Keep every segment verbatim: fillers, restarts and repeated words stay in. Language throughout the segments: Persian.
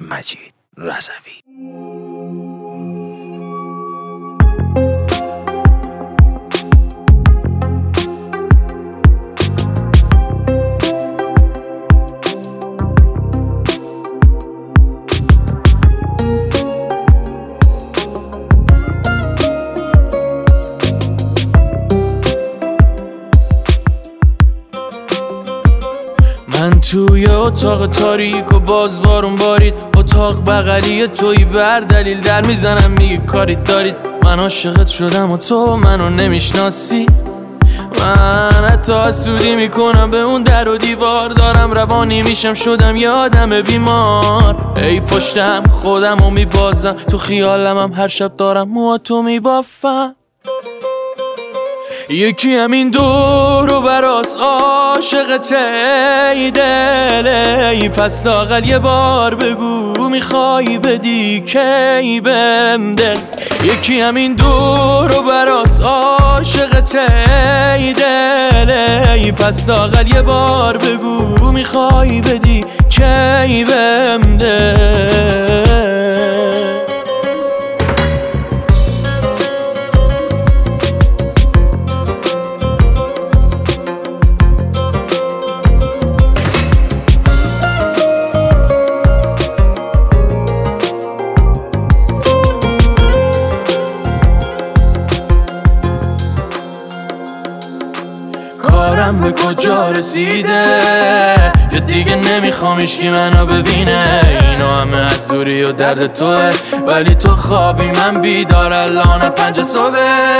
مجید رضوی. من توی اتاق تاریک و باز بارون بارید، اتاق بغلی توی بر دلیل در میزنم میگه کاریت دارید. من عاشقت شدم و تو منو نمیشناسی. من حتی حسودی میکنم به اون در و دیوار، دارم روانی میشم شدم یه آدم بیمار. ای پشتم خودم رو میبازم، تو خیالم هم هر شب دارم موهاتو میبافم. یکی همین دور و براس عاشقته ای دل، ای پس لااقل یه بار بگو میخوای بدی کی بهم دل. یکی همین دور و براس عاشقته ای دل، ای پس لااقل یه بار بگو میخوای بدی کی بهم دل. کارم به کجا رسیده یا دیگه نمیخوام هیچکی منو ببینه؟ اینا همه از دوری و درد توه، ولی تو خوابی من بیدار الان پنج صبح.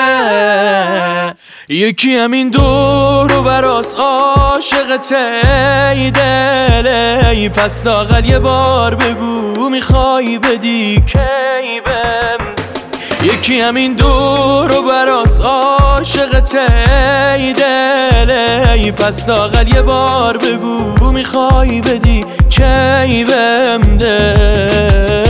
یکی همین دور و براس عاشقته ای دل، ای پس لااقل یه بار بگو میخوای بدی کی بهم. یکی همین دور و براس عاشقته ای دل، ای پس لااقل یه بار بگو میخوای بدی کی بهم دل.